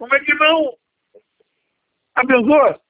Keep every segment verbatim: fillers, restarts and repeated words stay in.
Como é que não? Abençoa?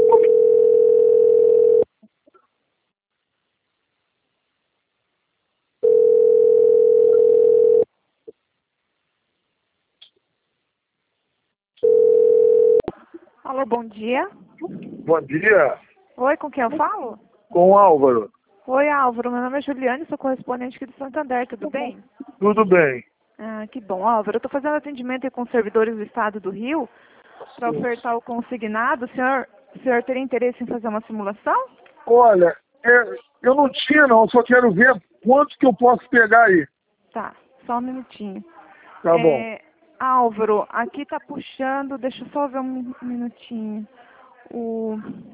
Alô, bom dia. Bom dia, Oi, com quem eu falo? com o Álvaro. Oi, Álvaro. Meu nome é Juliane, sou correspondente aqui do Santander, tudo bem? Tudo bem? Ah, que bom. Álvaro, eu estou fazendo atendimento aí com servidores do Estado do Rio para ofertar o consignado. O senhor, o senhor teria interesse em fazer uma simulação? Olha, é, eu não tinha não, só quero ver quanto que eu posso pegar aí. Tá, só um minutinho. Tá bom. É, Álvaro, aqui tá puxando, deixa eu só ver um minutinho. O,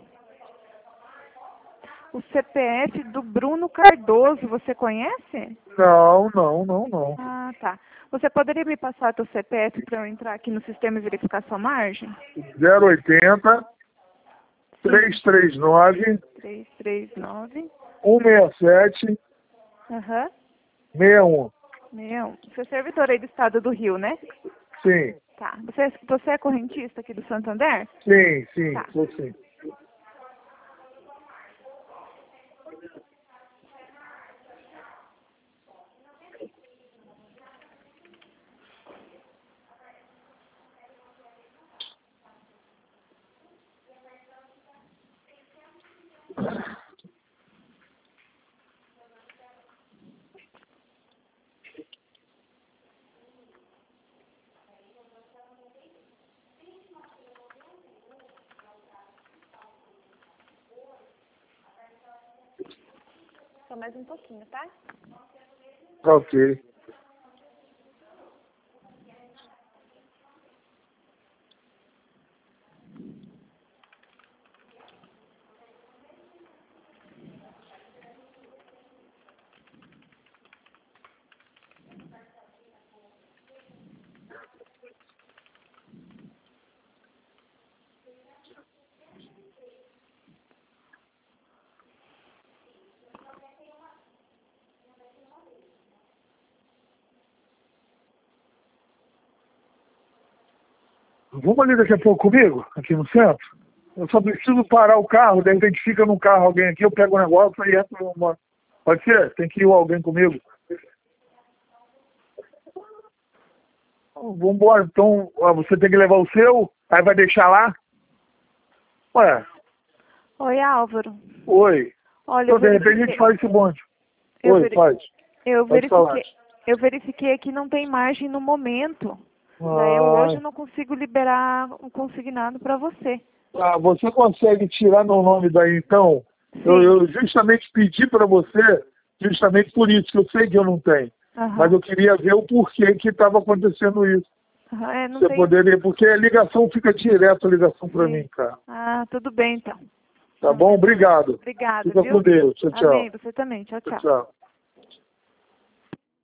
o C P F do Bruno Cardoso, você conhece? Não, não, não, não. Ah, tá. Você poderia me passar teu C P F para eu entrar aqui no sistema e verificar sua margem? zero oitenta, trezentos e trinta e nove, três três nove. cento e sessenta e sete, Aham. sessenta e um. Meu, você é servidor aí do Estado do Rio, né? Sim, Tá. Você, você é correntista aqui do Santander? sim, sim, Tá. sou sim. Só mais um pouquinho, tá? Ok. Vamos ali daqui a pouco comigo, aqui no centro? Eu só preciso parar o carro, de repente fica no carro alguém aqui, eu pego o negócio e entro numa... Pode ser? Tem que ir alguém comigo. Vamos embora, então ó, você tem que levar o seu, aí vai deixar lá? Ué, Oi, Álvaro. oi. Olha, Então eu de repente a gente verifiquei. faz esse bonde. Eu, Oi, veri, faz. eu Pode falar. verifiquei. Eu verifiquei aqui não tem margem no momento. Daí eu hoje Ah, não consigo liberar o consignado para você. ah, você consegue tirar meu nome daí então? Eu, Sim. eu justamente pedi para você, justamente por isso, que eu sei que eu não tenho. Mas Aham. eu queria ver o porquê que estava acontecendo isso. Aham, é, não Você tem. poderia, porque a ligação fica direto, a ligação para Sim. mim, cara. Ah, tudo bem então. Tá Não bom? tem problema. Obrigado. Obrigada, Fica viu? com Deus. Tchau, Amém. tchau. Você também. Tchau, Tchau, tchau. tchau.